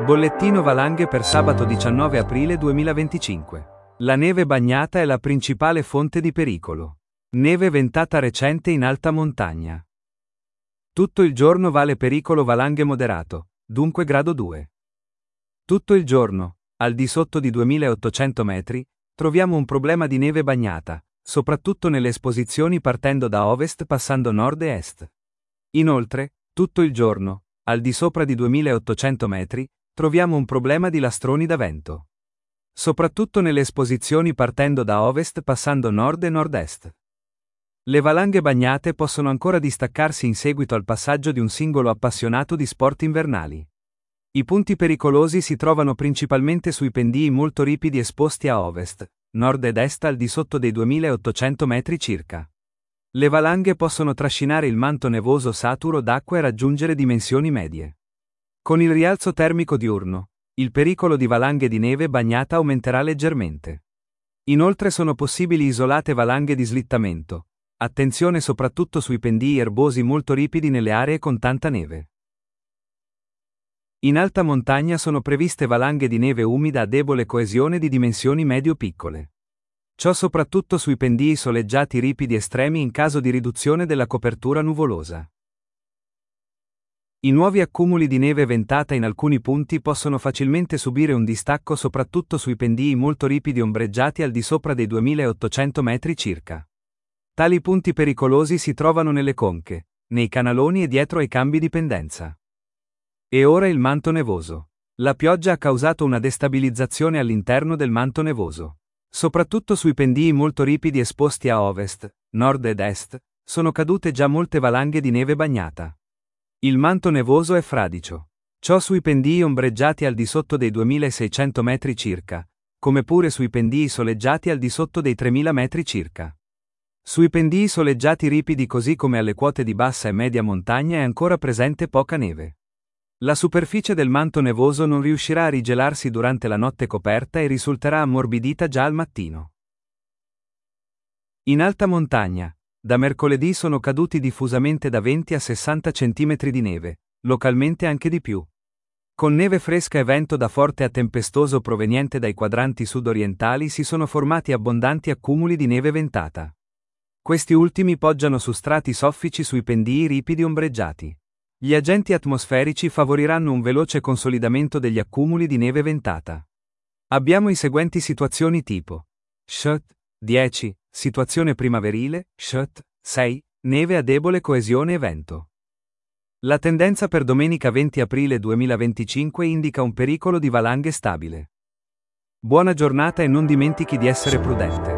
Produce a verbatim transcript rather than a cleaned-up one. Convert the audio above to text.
Bollettino valanghe per sabato diciannove aprile duemilaventicinque. La neve bagnata è la principale fonte di pericolo. Neve ventata recente in alta montagna. Tutto il giorno vale pericolo valanghe moderato, dunque grado due. Tutto il giorno, al di sotto di duemilaottocento metri, troviamo un problema di neve bagnata, soprattutto nelle esposizioni partendo da ovest passando nord e est. Inoltre, tutto il giorno, al di sopra di duemilaottocento metri, troviamo un problema di lastroni da vento. Soprattutto nelle esposizioni partendo da ovest passando nord e nord-est. Le valanghe bagnate possono ancora distaccarsi in seguito al passaggio di un singolo appassionato di sport invernali. I punti pericolosi si trovano principalmente sui pendii molto ripidi esposti a ovest, nord ed est al di sotto dei duemilaottocento metri circa. Le valanghe possono trascinare il manto nevoso saturo d'acqua e raggiungere dimensioni medie. Con il rialzo termico diurno, il pericolo di valanghe di neve bagnata aumenterà leggermente. Inoltre sono possibili isolate valanghe di slittamento. Attenzione soprattutto sui pendii erbosi molto ripidi nelle aree con tanta neve. In alta montagna sono previste valanghe di neve umida a debole coesione di dimensioni medio-piccole. Ciò soprattutto sui pendii soleggiati ripidi estremi in caso di riduzione della copertura nuvolosa. I nuovi accumuli di neve ventata in alcuni punti possono facilmente subire un distacco soprattutto sui pendii molto ripidi ombreggiati al di sopra dei duemilaottocento metri circa. Tali punti pericolosi si trovano nelle conche, nei canaloni e dietro ai cambi di pendenza. E ora il manto nevoso. La pioggia ha causato una destabilizzazione all'interno del manto nevoso. Soprattutto sui pendii molto ripidi esposti a ovest, nord ed est, sono cadute già molte valanghe di neve bagnata. Il manto nevoso è fradicio. Ciò sui pendii ombreggiati al di sotto dei duemilaseicento metri circa, come pure sui pendii soleggiati al di sotto dei tremila metri circa. Sui pendii soleggiati ripidi così come alle quote di bassa e media montagna è ancora presente poca neve. La superficie del manto nevoso non riuscirà a rigelarsi durante la notte coperta e risulterà ammorbidita già al mattino. In alta montagna, da mercoledì sono caduti diffusamente da venti a sessanta centimetri di neve, localmente anche di più. Con neve fresca e vento da forte a tempestoso proveniente dai quadranti sud-orientali si sono formati abbondanti accumuli di neve ventata. Questi ultimi poggiano su strati soffici sui pendii ripidi ombreggiati. Gli agenti atmosferici favoriranno un veloce consolidamento degli accumuli di neve ventata. Abbiamo i seguenti situazioni tipo: Sh dieci, situazione primaverile, Sh sei, neve a debole coesione e vento. La tendenza per domenica venti aprile duemilaventicinque indica un pericolo di valanghe stabile. Buona giornata e non dimentichi di essere prudente.